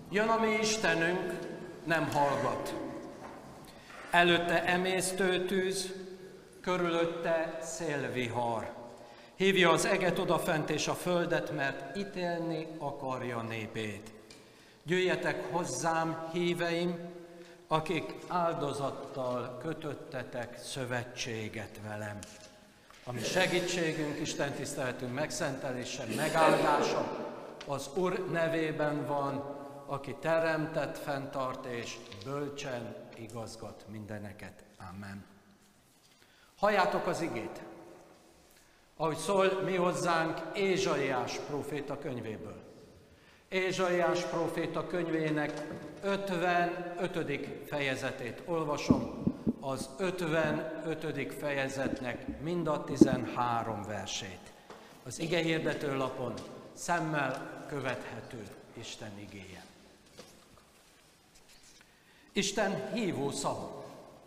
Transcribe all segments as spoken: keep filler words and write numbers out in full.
Jön a mi Istenünk, nem hallgat. Előtte emésztőtűz, körülötte szélvihar. Hívja az eget odafent és a földet, mert ítélni akarja népét. Jöjjetek hozzám, híveim, akik áldozattal kötöttetek szövetséget velem. Ami segítségünk, Isten tiszteletünk megszentelése, megáldása az Úr nevében van, aki teremtett, fenntart és bölcsen igazgat mindeneket. Amen. Halljátok az igét, ahogy szól mi hozzánk Ézsaiás próféta könyvéből. Ézsaiás próféta könyvének ötvenötödik fejezetét olvasom, az ötvenötödik fejezetnek mind a tizenhárom versét. Az igehirdető lapon szemmel követhető Isten igéje. Isten hívó szava.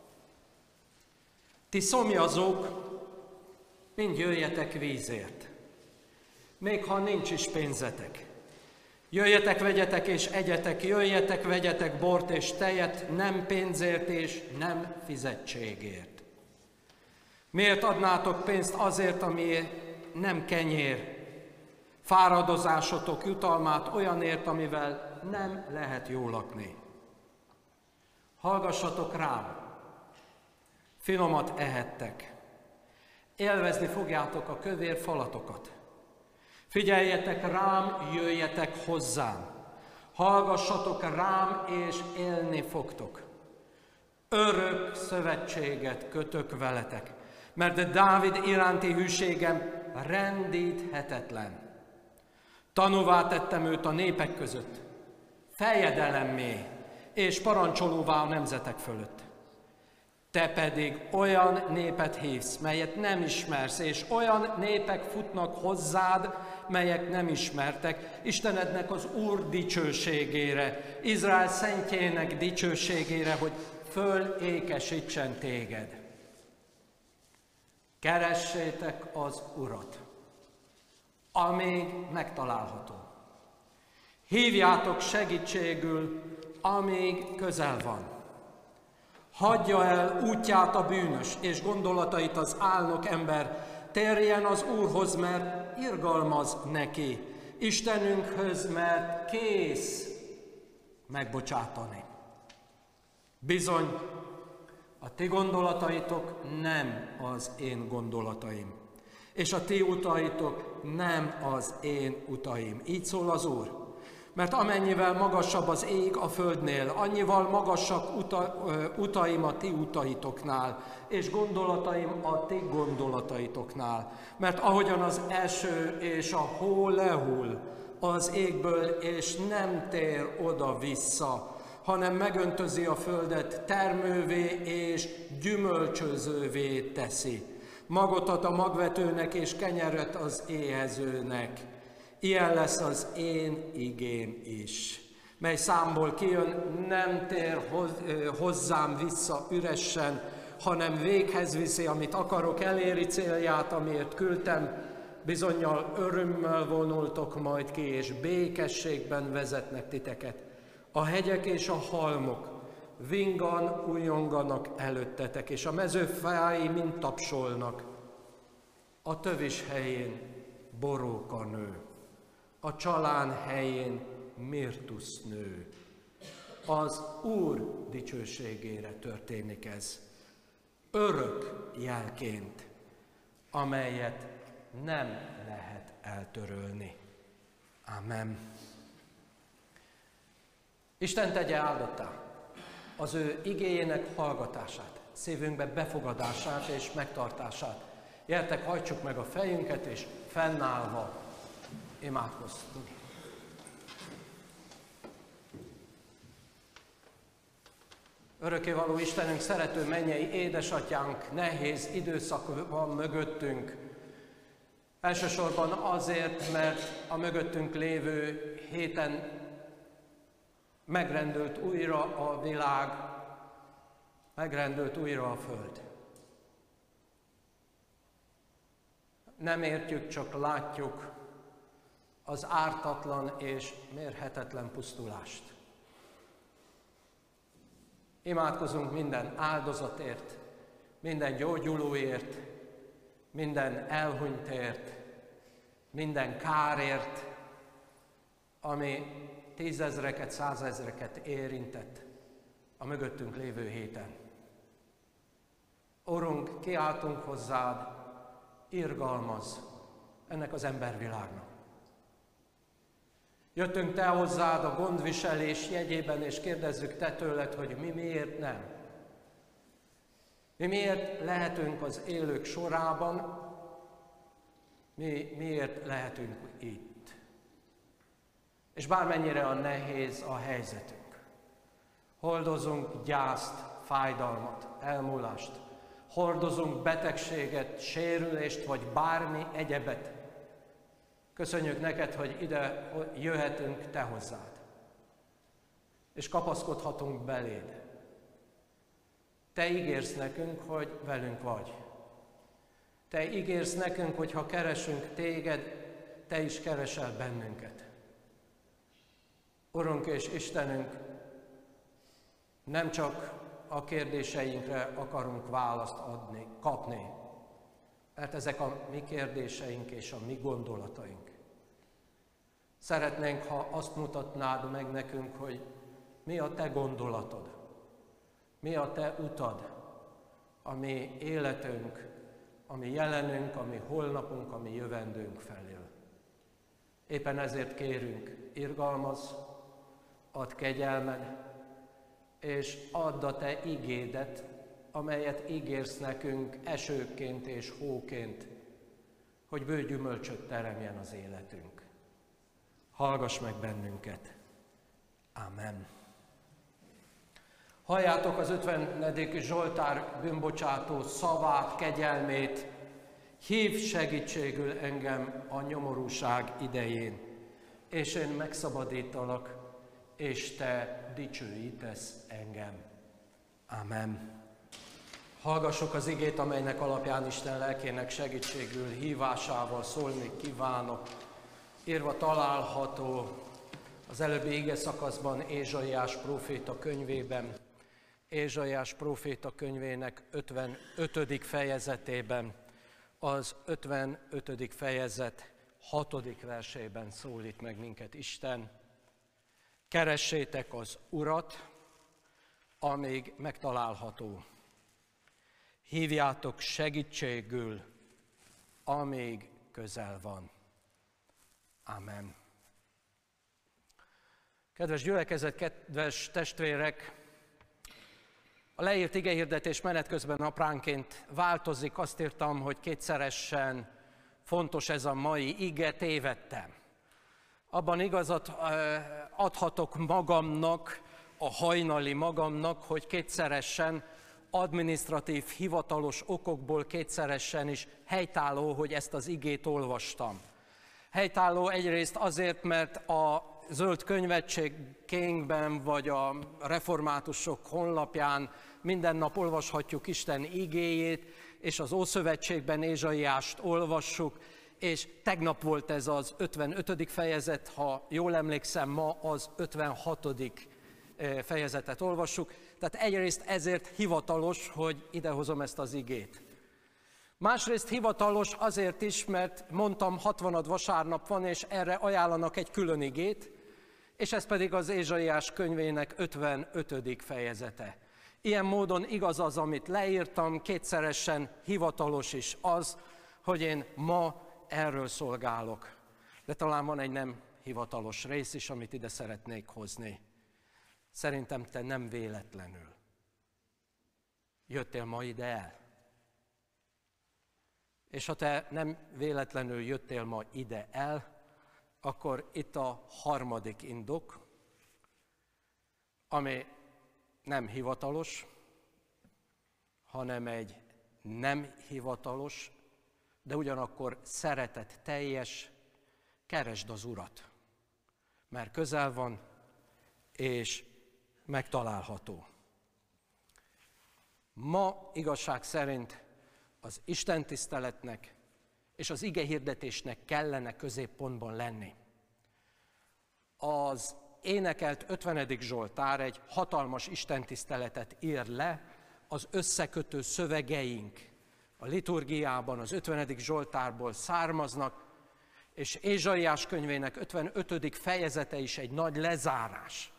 Ti szomjazók, mind jöjjetek vízért, még ha nincs is pénzetek. Jöjjetek, vegyetek és egyetek, jöjjetek, vegyetek bort és tejet, nem pénzért és nem fizetségért. Miért adnátok pénzt azért, ami nem kenyér, fáradozásotok jutalmát olyanért, amivel nem lehet jól lakni? Hallgassatok rám, finomat ehettek, élvezni fogjátok a kövér falatokat. Figyeljetek rám, jöjjetek hozzám, hallgassatok rám, és élni fogtok. Örök szövetséget kötök veletek, mert Dávid iránti hűségem rendíthetetlen. Tanúvá tettem őt a népek között, fejedelemmé és parancsolóvá a nemzetek fölött. Te pedig olyan népet hívsz, melyet nem ismersz, és olyan népek futnak hozzád, melyek nem ismertek, Istenednek az Úr dicsőségére, Izrael szentjének dicsőségére, hogy fölékesítsen téged. Keressétek az Urat, amíg megtalálható. Hívjátok segítségül, amíg közel van. Hagyja el útját a bűnös, és gondolatait az álnok ember, térjen az Úrhoz, mert irgalmaz neki, Istenünkhöz, mert kész megbocsátani. Bizony, a ti gondolataitok nem az én gondolataim, és a ti utaitok nem az én utaim. Így szól az Úr. Mert amennyivel magasabb az ég a földnél, annyival magasabb uta, utaim a ti utaitoknál, és gondolataim a ti gondolataitoknál. Mert ahogyan az eső és a hó lehull az égből, és nem tér oda-vissza, hanem megöntözi a földet, termővé és gyümölcsözővé teszi. Magot ad a magvetőnek, és kenyeret az éhezőnek. Ilyen lesz az én igém is, mely számból kijön, nem tér hozzám vissza üresen, hanem véghez viszi, amit akarok, eléri célját, amiért küldtem. Bizonnyal örömmel vonultok majd ki, és békességben vezetnek titeket. A hegyek és a halmok vingan újonganak előttetek, és a mezőfái mind tapsolnak. A tövis helyén boróka nő, a csalán helyén mirtusz nő. Az Úr dicsőségére történik ez, örök jelként, amelyet nem lehet eltörölni. Amen. Isten tegye áldottá az ő igéjének hallgatását, szívünkbe befogadását és megtartását. Gyertek, hajtsuk meg a fejünket, és fennállva imádkozzunk. Örökkévaló Istenünk, szerető mennyei édesatyánk, nehéz időszak van mögöttünk. Elsősorban azért, mert a mögöttünk lévő héten megrendült újra a világ, megrendült újra a föld. Nem értjük, csak látjuk az ártatlan és mérhetetlen pusztulást. Imádkozunk minden áldozatért, minden gyógyulóért, minden elhunytért, minden kárért, ami tízezreket, százezreket érintett a mögöttünk lévő héten. Urunk, kiáltunk hozzád, irgalmazz ennek az embervilágnak. Jöttünk te hozzád a gondviselés jegyében, és kérdezzük te tőled, hogy mi miért nem. Mi miért lehetünk az élők sorában, mi miért lehetünk itt. És bármennyire a nehéz a helyzetünk, hordozunk gyászt, fájdalmat, elmúlást, hordozunk betegséget, sérülést, vagy bármi egyebet. Köszönjük neked, hogy ide jöhetünk te hozzád, és kapaszkodhatunk beléd. Te ígérsz nekünk, hogy velünk vagy. Te ígérsz nekünk, hogy ha keresünk téged, te is keresel bennünket. Urunk és Istenünk, nem csak a kérdéseinkre akarunk választ adni, kapni, mert ezek a mi kérdéseink és a mi gondolataink. Szeretnénk, ha azt mutatnád meg nekünk, hogy mi a te gondolatod, mi a te utad, a mi életünk, a mi jelenünk, a mi holnapunk, a mi jövendőnk felől. Éppen ezért kérünk, irgalmazz, add kegyelmed, és add a te igédet, amelyet ígérsz nekünk esőként és hóként, hogy bő gyümölcsöt teremjen az életünk. Hallgass meg bennünket. Amen. Halljátok az ötvenedik Zsoltár bűnbocsátó szavát, kegyelmét, hívd segítségül engem a nyomorúság idején, és én megszabadítalak, és te dicsőítesz engem. Amen. Hallgassuk az igét, amelynek alapján Isten lelkének segítségül hívásával szólni kívánok. Írva található az előbbi ige szakaszban Ézsaiás próféta könyvében, Ézsaiás próféta könyvének ötvenötödik fejezetében, az ötvenötödik fejezet hatodik versében szólít meg minket Isten. Keressétek az Urat, amíg megtalálható. Hívjátok segítségül, amíg közel van. Amen. Kedves gyülekezet, kedves testvérek! A leírt igehirdetés menet közben napránként változik. Azt írtam, hogy kétszeresen fontos ez a mai ige, tévedtem. Abban igazat adhatok magamnak, a hajnali magamnak, hogy kétszeresen adminisztratív, hivatalos okokból kétszeresen is helytálló, hogy ezt az igét olvastam. Helytálló egyrészt azért, mert a Zöld Könyvegységben vagy a reformátusok honlapján minden nap olvashatjuk Isten igéjét, és az Ószövetségben Ézsaiást olvassuk, és tegnap volt ez az ötvenötödik fejezet, ha jól emlékszem, ma az ötvenhatodik fejezetet olvassuk. Tehát egyrészt ezért hivatalos, hogy idehozom ezt az igét. Másrészt hivatalos azért is, mert mondtam, hatvanad vasárnap van, és erre ajánlanak egy külön igét, és ez pedig az Ézsaiás könyvének ötvenötödik fejezete. Ilyen módon igaz az, amit leírtam, kétszeresen hivatalos is az, hogy én ma erről szolgálok. De talán van egy nem hivatalos rész is, amit ide szeretnék hozni. Szerintem te nem véletlenül jöttél ma ide el. És ha te nem véletlenül jöttél ma ide el, akkor itt a harmadik indok, ami nem hivatalos, hanem egy nem hivatalos, de ugyanakkor szeretet teljes, keresd az Urat, mert közel van, és megtalálható. Ma igazság szerint az istentiszteletnek és az igehirdetésnek kellene középpontban lenni. Az énekelt ötvenedik Zsoltár egy hatalmas istentiszteletet ír le, az összekötő szövegeink a liturgiában az ötvenedik Zsoltárból származnak, és Ézsaiás könyvének ötvenötödik fejezete is egy nagy lezárás.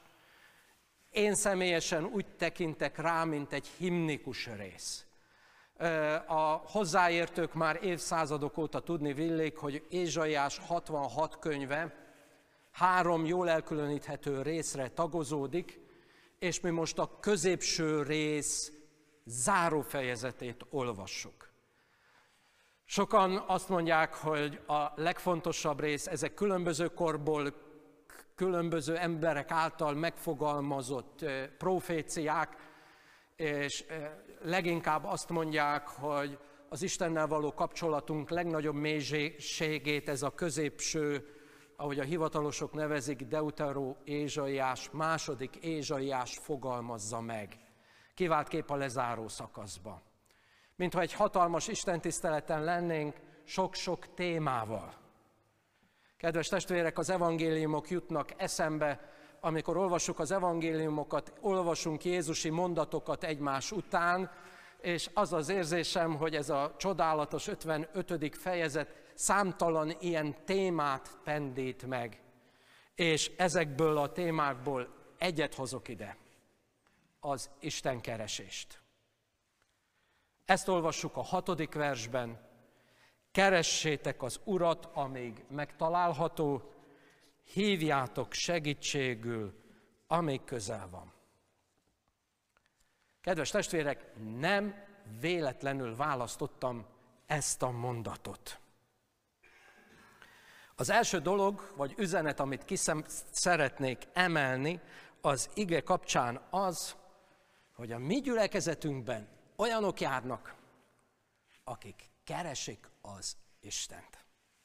Én személyesen úgy tekintek rá, mint egy himnikus rész. A hozzáértők már évszázadok óta tudni villék, hogy Ézsaiás hatvanhat könyve három jól elkülöníthető részre tagozódik, és mi most a középső rész zárófejezetét olvassuk. Sokan azt mondják, hogy a legfontosabb rész, ezek különböző korból, különböző emberek által megfogalmazott proféciák, és leginkább azt mondják, hogy az Istennel való kapcsolatunk legnagyobb mélységét ez a középső, ahogy a hivatalosok nevezik, Deuteró Ézsaiás, második Ézsaiás fogalmazza meg. Kivált kép a lezáró szakaszba. Mintha egy hatalmas istentiszteleten lennénk sok-sok témával. Kedves testvérek, az evangéliumok jutnak eszembe, amikor olvassuk az evangéliumokat, olvasunk jézusi mondatokat egymás után, és az az érzésem, hogy ez a csodálatos ötvenötödik fejezet számtalan ilyen témát pendít meg. És ezekből a témákból egyet hozok ide, az istenkeresést. Ezt olvassuk a hatodik versben. Keressétek az Urat, amíg megtalálható, hívjátok segítségül, amíg közel van. Kedves testvérek, nem véletlenül választottam ezt a mondatot. Az első dolog, vagy üzenet, amit ki szeretnék emelni, az ige kapcsán az, hogy a mi gyülekezetünkben olyanok járnak, akik keresik az Istent.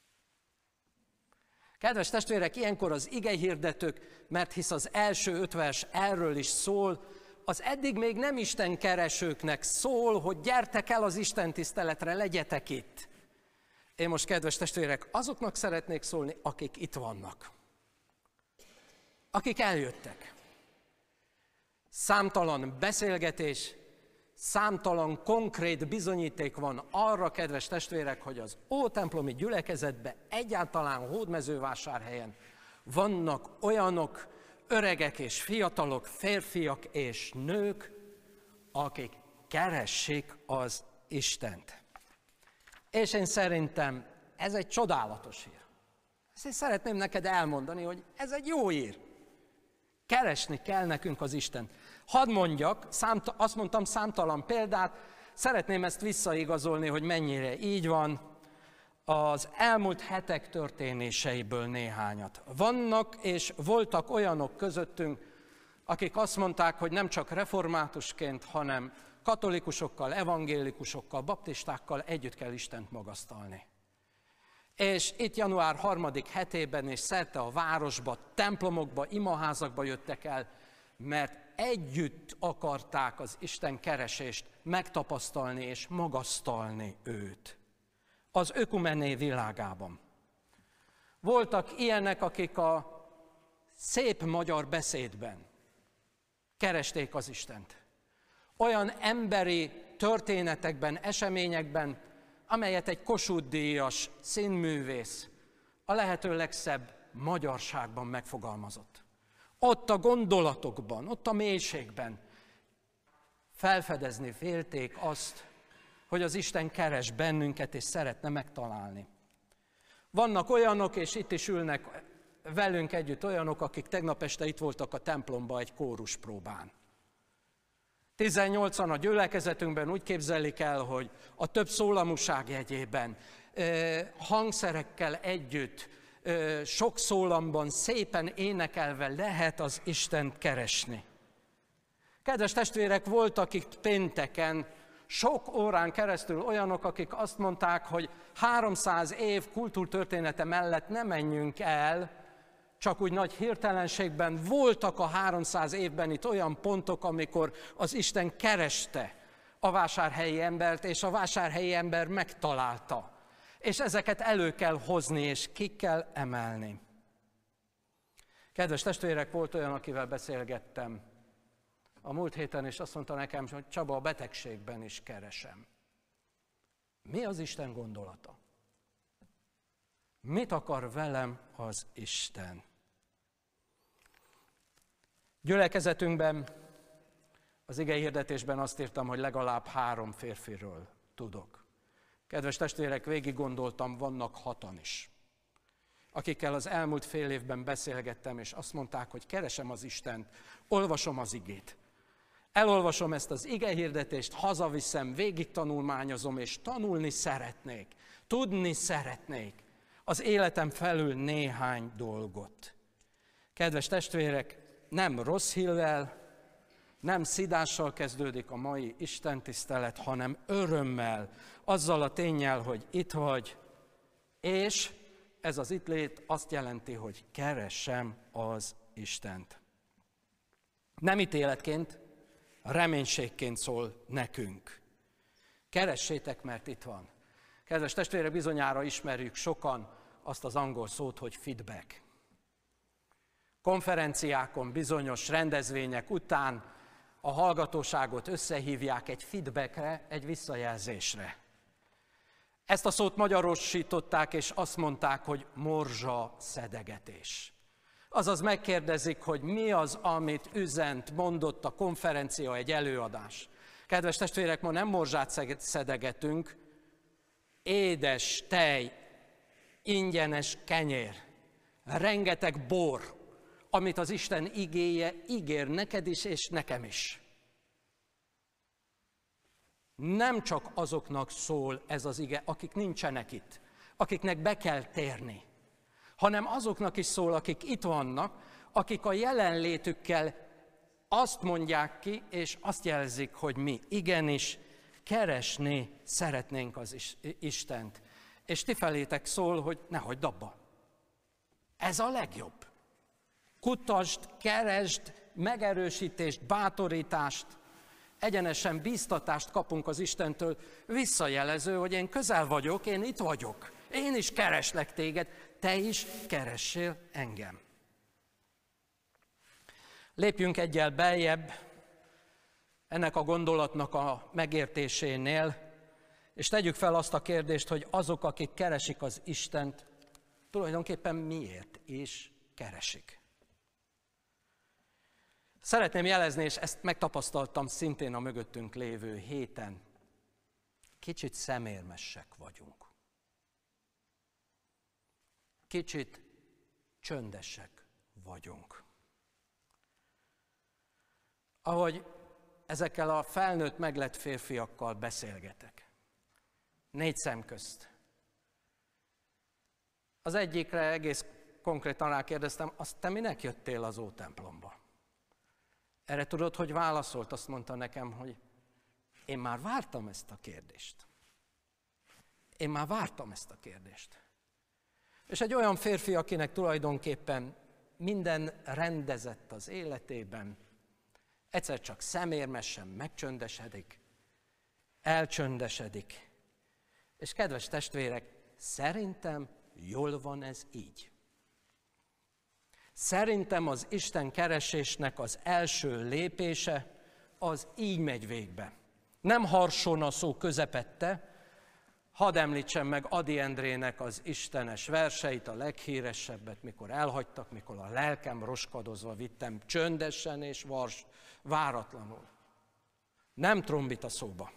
Kedves testvérek, ilyenkor az igehirdetők, mert hisz az első öt vers erről is szól, az eddig még nem Isten keresőknek szól, hogy gyertek el az Isten tiszteletre, legyetek itt. Én most, kedves testvérek, azoknak szeretnék szólni, akik itt vannak. Akik eljöttek. Számtalan beszélgetés, számtalan konkrét bizonyíték van arra, kedves testvérek, hogy az ótemplomi gyülekezetben, egyáltalán Hódmezővásárhelyen vannak olyanok, öregek és fiatalok, férfiak és nők, akik keressék az Istent. És én szerintem ez egy csodálatos hír. Ezt szeretném neked elmondani, hogy ez egy jó hír. Keresni kell nekünk az Istent. Hadd mondjak, számta, azt mondtam számtalan példát, szeretném ezt visszaigazolni, hogy mennyire így van, az elmúlt hetek történéseiből néhányat. Vannak és voltak olyanok közöttünk, akik azt mondták, hogy nem csak reformátusként, hanem katolikusokkal, evangélikusokkal, baptistákkal együtt kell Istent magasztalni. És itt január harmadik hetében és szerte a városba, templomokba, imaházakba jöttek el, mert együtt akarták az Isten keresést megtapasztalni és magasztalni őt az ökumené világában. Voltak ilyenek, akik a szép magyar beszédben keresték az Istent. Olyan emberi történetekben, eseményekben, amelyet egy Kossuth-díjas színművész a lehető legszebb magyarságban megfogalmazott. Ott a gondolatokban, ott a mélységben felfedezni félték azt, hogy az Isten keres bennünket és szeretne megtalálni. Vannak olyanok, és itt is ülnek velünk együtt olyanok, akik tegnap este itt voltak a templomba egy kóruspróbán. tizennyolcan a gyülekezetünkben úgy képzelik el, hogy a több szólamúság jegyében, hangszerekkel együtt, sok szólamban szépen énekelve lehet az Istent keresni. Kedves testvérek, voltak itt pénteken, sok órán keresztül olyanok, akik azt mondták, hogy háromszáz év kultúrtörténete mellett ne menjünk el, csak úgy nagy hirtelenségben. Voltak a háromszáz évben itt olyan pontok, amikor az Isten kereste a vásárhelyi embert, és a vásárhelyi ember megtalálta. És ezeket elő kell hozni, és ki kell emelni. Kedves testvérek, volt olyan, akivel beszélgettem a múlt héten, és azt mondta nekem, hogy Csaba, a betegségben is keresem. Mi az Isten gondolata? Mit akar velem az Isten? Gyülekezetünkben, az igehirdetésben azt írtam, hogy legalább három férfiről tudok. Kedves testvérek, végig gondoltam, vannak hatan is, akikkel az elmúlt fél évben beszélgettem, és azt mondták, hogy keresem az Istent, olvasom az igét. Elolvasom ezt az igehirdetést, hazaviszem, végig tanulmányozom, és tanulni szeretnék, tudni szeretnék az életem felül néhány dolgot. Kedves testvérek, nem rossz hírrel, nem szidással kezdődik a mai istentisztelet, hanem örömmel, azzal a ténnyel, hogy itt vagy, és ez az itt lét azt jelenti, hogy keresem az Istent. Nem ítéletként, reménységként szól nekünk. Keressétek, mert itt van. Kedves testvérek, bizonyára ismerjük sokan azt az angol szót, hogy feedback. Konferenciákon, bizonyos rendezvények után a hallgatóságot összehívják egy feedbackre, egy visszajelzésre. Ezt a szót magyarosították, és azt mondták, hogy morzsa szedegetés. Azaz megkérdezik, hogy mi az, amit üzent, mondott a konferencia, egy előadás. Kedves testvérek, ma nem morzsát szedegetünk, édes tej, ingyenes kenyér, rengeteg bor, amit az Isten igéje ígér neked is, és nekem is. Nem csak azoknak szól ez az ige, akik nincsenek itt, akiknek be kell térni, hanem azoknak is szól, akik itt vannak, akik a jelenlétükkel azt mondják ki, és azt jelzik, hogy mi igenis keresni szeretnénk az Istent. És ti felétek szól, hogy ne hagyd abba. Ez a legjobb. Kutasd, keresd, megerősítést, bátorítást, egyenesen bíztatást kapunk az Istentől, visszajelező, hogy én közel vagyok, én itt vagyok, én is kereslek téged, te is keressél engem. Lépjünk egyel beljebb ennek a gondolatnak a megértésénél, és tegyük fel azt a kérdést, hogy azok, akik keresik az Istent, tulajdonképpen miért is keresik. Szeretném jelezni, és ezt megtapasztaltam szintén a mögöttünk lévő héten, kicsit szemérmesek vagyunk. Kicsit csöndesek vagyunk. Ahogy ezekkel a felnőtt, meglett férfiakkal beszélgetek, négy szem közt. Az egyikre egész konkrétan rákérdeztem, azt te minek jöttél az Ótemplomba? Erre tudod, hogy válaszolt, azt mondta nekem, hogy én már vártam ezt a kérdést. Én már vártam ezt a kérdést. És egy olyan férfi, akinek tulajdonképpen minden rendezett az életében, egyszer csak szemérmesen megcsöndesedik, elcsöndesedik. És kedves testvérek, szerintem jól van ez így. Szerintem az Isten keresésnek az első lépése az így megy végbe. Nem harson a szó közepette, hadd említsem meg Ady Endrének az istenes verseit, a leghíresebbet, mikor elhagytak, mikor a lelkem roskadozva vittem csöndesen és vars, váratlanul. Nem trombita szóba.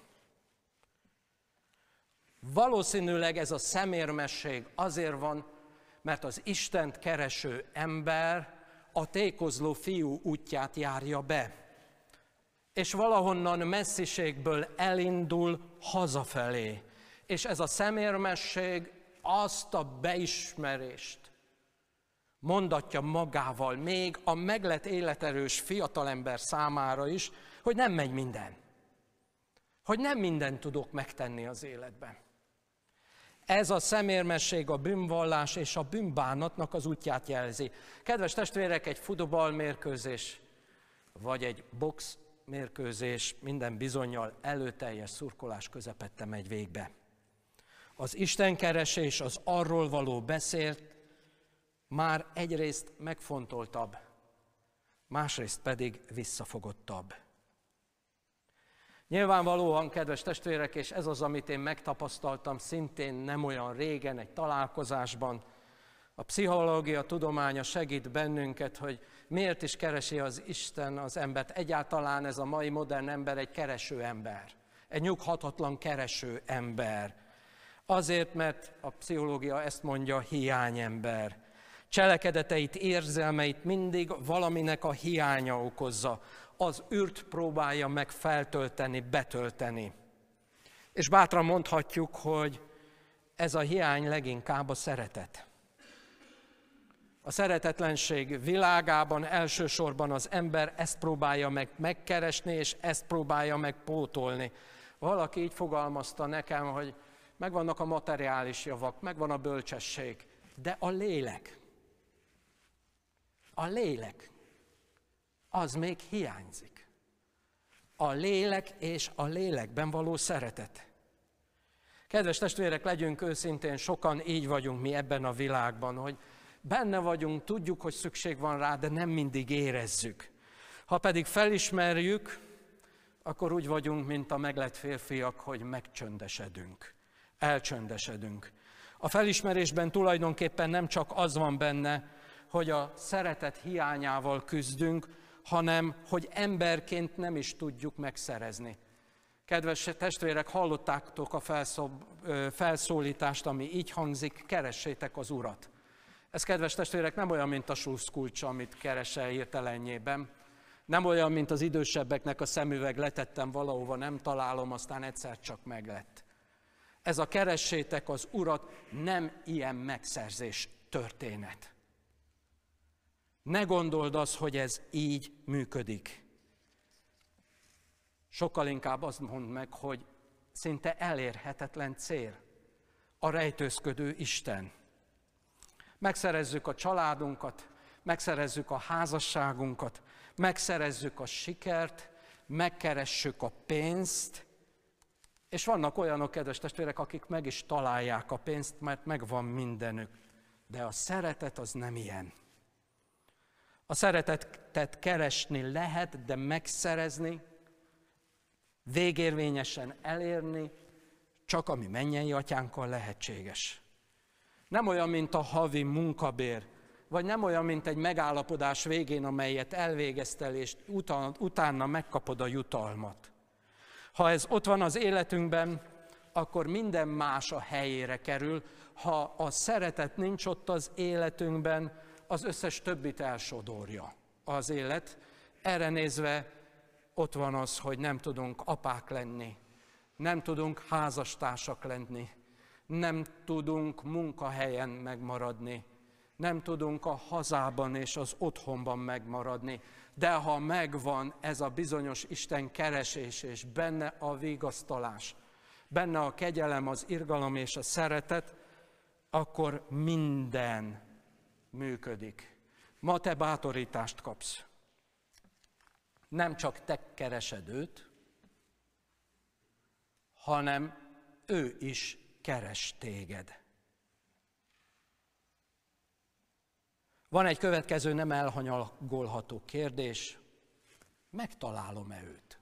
Valószínűleg ez a szemérmesség azért van, mert az Istent kereső ember a tékozló fiú útját járja be, és valahonnan messziségből elindul hazafelé. És ez a szemérmesség azt a beismerést mondatja magával, még a meglett életerős fiatalember számára is, hogy nem megy minden. Hogy nem mindent tudok megtenni az életben. Ez a szemérmesség a bűnvallás és a bűnbánatnak az útját jelzi. Kedves testvérek, egy futballmérkőzés, vagy egy box mérkőzés minden bizonnyal előteljes szurkolás közepette megy végbe. Az istenkeresés, az arról való beszélt, már egyrészt megfontoltabb, másrészt pedig visszafogottabb. Nyilvánvalóan, kedves testvérek, és ez az, amit én megtapasztaltam szintén nem olyan régen egy találkozásban, a pszichológia tudománya segít bennünket, hogy miért is keresi az Isten az embert. Egyáltalán ez a mai modern ember egy kereső ember, egy nyughatatlan kereső ember. Azért, mert a pszichológia ezt mondja, hiányember. Cselekedeteit, érzelmeit mindig valaminek a hiánya okozza. Az űrt próbálja meg feltölteni, betölteni. És bátran mondhatjuk, hogy ez a hiány leginkább a szeretet. A szeretetlenség világában elsősorban az ember ezt próbálja meg megkeresni, és ezt próbálja meg pótolni. Valaki így fogalmazta nekem, hogy megvannak a materiális javak, megvan a bölcsesség, de a lélek, a lélek, az még hiányzik. A lélek és a lélekben való szeretet. Kedves testvérek, legyünk őszintén, sokan így vagyunk mi ebben a világban, hogy benne vagyunk, tudjuk, hogy szükség van rá, de nem mindig érezzük. Ha pedig felismerjük, akkor úgy vagyunk, mint a meglett férfiak, hogy megcsöndesedünk, elcsöndesedünk. A felismerésben tulajdonképpen nem csak az van benne, hogy a szeretet hiányával küzdünk, hanem hogy emberként nem is tudjuk megszerezni. Kedves testvérek, hallottátok a felszób, felszólítást, ami így hangzik, keressétek az Urat. Ez, kedves testvérek, nem olyan, mint a sluszkulcsa, amit keresel hirtelenjében. Nem olyan, mint az idősebbeknek a szemüveg, letettem valahova, nem találom, aztán egyszer csak meglett. Ez a keressétek az Urat nem ilyen megszerzés történet. Ne gondold azt, hogy ez így működik. Sokkal inkább azt mondd meg, hogy szinte elérhetetlen cél. A rejtőzködő Isten. Megszerezzük a családunkat, megszerezzük a házasságunkat, megszerezzük a sikert, megkeressük a pénzt, és vannak olyanok, kedves testvérek, akik meg is találják a pénzt, mert megvan mindenük. De a szeretet az nem ilyen. A szeretetet keresni lehet, de megszerezni, végérvényesen elérni, csak ami mennyei atyánkkal lehetséges. Nem olyan, mint a havi munkabér, vagy nem olyan, mint egy megállapodás végén, amelyet elvégeztel, és utána megkapod a jutalmat. Ha ez ott van az életünkben, akkor minden más a helyére kerül. Ha a szeretet nincs ott az életünkben, az összes többit elsodorja az élet. Erre nézve ott van az, hogy nem tudunk apák lenni, nem tudunk házastársak lenni, nem tudunk munkahelyen megmaradni, nem tudunk a hazában és az otthonban megmaradni. De ha megvan ez a bizonyos Isten keresés és benne a vigasztalás, benne a kegyelem, az irgalom és a szeretet, akkor minden működik. Ma te bátorítást kapsz. Nem csak te keresed őt, hanem ő is keres téged. Van egy következő nem elhanyagolható kérdés. Megtalálom-e őt?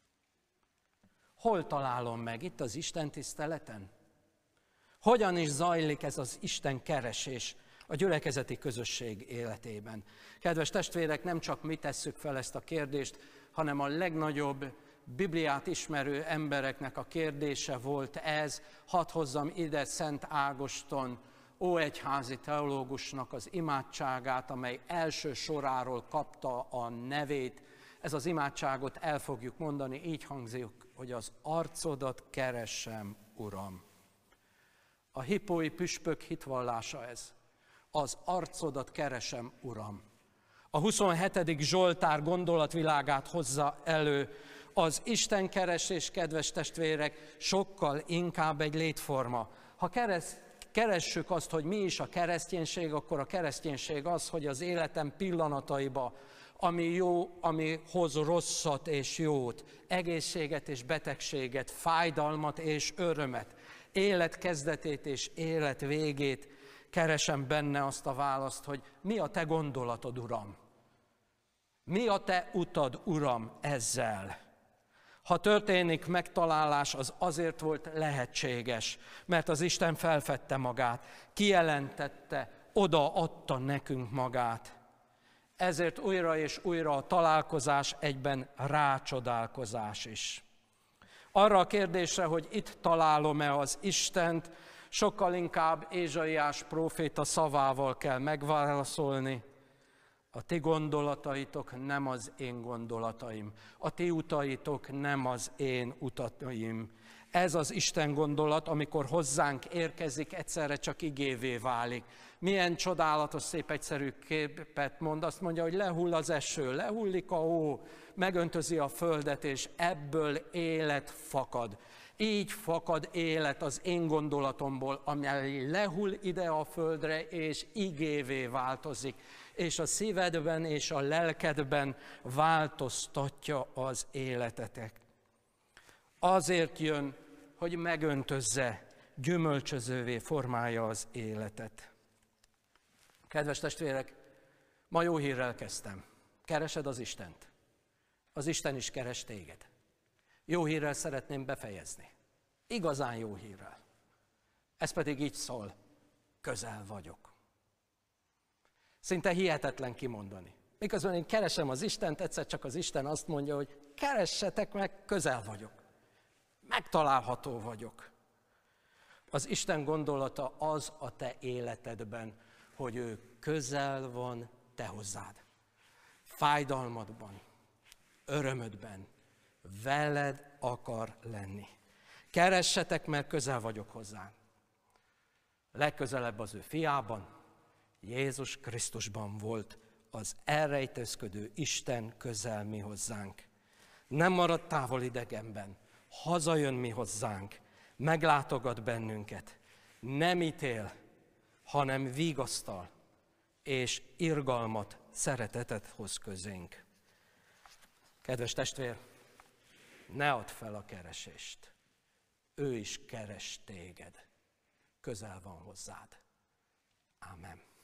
Hol találom meg? Itt az Isten tiszteleten? Hogyan is zajlik ez az Isten keresés a gyülekezeti közösség életében? Kedves testvérek, nem csak mi tesszük fel ezt a kérdést, hanem a legnagyobb Bibliát ismerő embereknek a kérdése volt ez. Hadd hozzam ide Szent Ágoston, óegyházi teológusnak az imádságát, amely első soráról kapta a nevét. Ez az imádságot el fogjuk mondani, így hangzik, hogy az arcodat keresem, Uram. A hippói püspök hitvallása ez. Az arcodat keresem, Uram. A huszonhetedik Zsoltár gondolatvilágát hozza elő. Az Isten keresés, kedves testvérek, sokkal inkább egy létforma. Ha kereszt, keressük azt, hogy mi is a kereszténység, akkor a kereszténység az, hogy az életem pillanataiba, ami jó, ami hoz rosszat és jót, egészséget és betegséget, fájdalmat és örömet, élet kezdetét és élet végét, keresem benne azt a választ, hogy mi a te gondolatod, Uram? Mi a te utad, Uram, ezzel? Ha történik megtalálás, az azért volt lehetséges, mert az Isten felfedte magát, kijelentette, odaadta nekünk magát. Ezért újra és újra a találkozás egyben rácsodálkozás is. Arra a kérdésre, hogy itt találom-e az Istent, sokkal inkább Ézsaiás próféta szavával kell megválaszolni. A ti gondolataitok nem az én gondolataim, a ti utaitok nem az én utaim. Ez az Isten gondolat, amikor hozzánk érkezik, egyszerre csak igévé válik. Milyen csodálatos, szép, egyszerű képet mond, azt mondja, hogy lehull az eső, lehullik a hó, megöntözi a földet, és ebből élet fakad. Így fakad élet az én gondolatomból, amely lehull ide a földre, és igévé változik, és a szívedben és a lelkedben változtatja az életetek. Azért jön, hogy megöntözze, gyümölcsözővé formálja az életet. Kedves testvérek, ma jó hírrel kezdtem. Keresed az Istent. Az Isten is keres téged. Jó hírrel szeretném befejezni. Igazán jó hírrel. Ez pedig így szól, közel vagyok. Szinte hihetetlen kimondani. Miközben én keresem az Istent, egyszer csak az Isten azt mondja, hogy keressetek meg, közel vagyok. Megtalálható vagyok. Az Isten gondolata az a te életedben, hogy ő közel van te hozzád. Fájdalmadban, örömödben, veled akar lenni. Keressetek, mert közel vagyok hozzá. Legközelebb az ő fiában, Jézus Krisztusban volt az elrejtőzködő Isten közel mi hozzánk. Nem marad távol idegenben, hazajön mi hozzánk, meglátogat bennünket, nem ítél, hanem vigasztal, és irgalmat, szeretetet hoz közénk. Kedves testvér, ne add fel a keresést. Ő is keres téged. Közel van hozzád. Ámen.